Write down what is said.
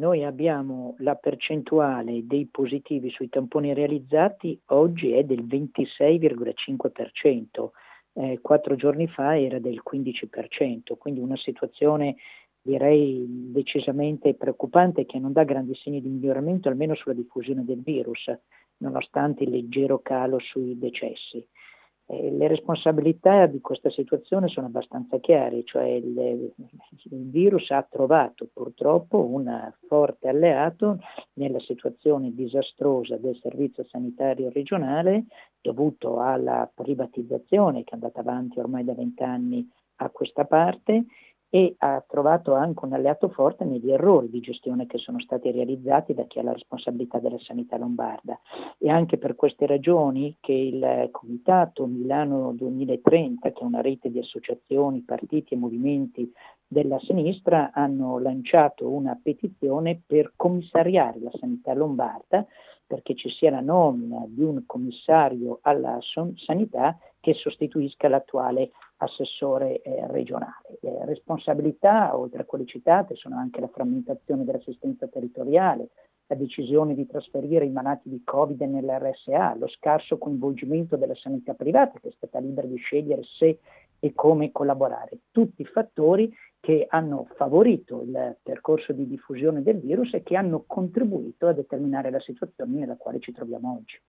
noi abbiamo la percentuale dei positivi sui tamponi realizzati oggi è del 26,5%, 4 giorni fa era del 15%, quindi una situazione direi decisamente preoccupante che non dà grandi segni di miglioramento almeno sulla diffusione del virus, nonostante il leggero calo sui decessi. Le responsabilità di questa situazione sono abbastanza chiare, cioè il virus ha trovato purtroppo un forte alleato nella situazione disastrosa del servizio sanitario regionale dovuto alla privatizzazione che è andata avanti ormai da 20 anni a questa parte e ha trovato anche un alleato forte negli errori di gestione che sono stati realizzati da chi ha la responsabilità della sanità lombarda. E anche per queste ragioni che il Comitato Milano 2030, che è una rete di associazioni, partiti e movimenti della sinistra, hanno lanciato una petizione per commissariare la sanità lombarda, perché ci sia la nomina di un commissario alla sanità che sostituisca l'attuale assessore regionale. Responsabilità, oltre a quelle citate, sono anche la frammentazione dell'assistenza territoriale, la decisione di trasferire i malati di Covid nell'RSA, lo scarso coinvolgimento della sanità privata che è stata libera di scegliere se e come collaborare. Tutti fattori che hanno favorito il percorso di diffusione del virus e che hanno contribuito a determinare la situazione nella quale ci troviamo oggi.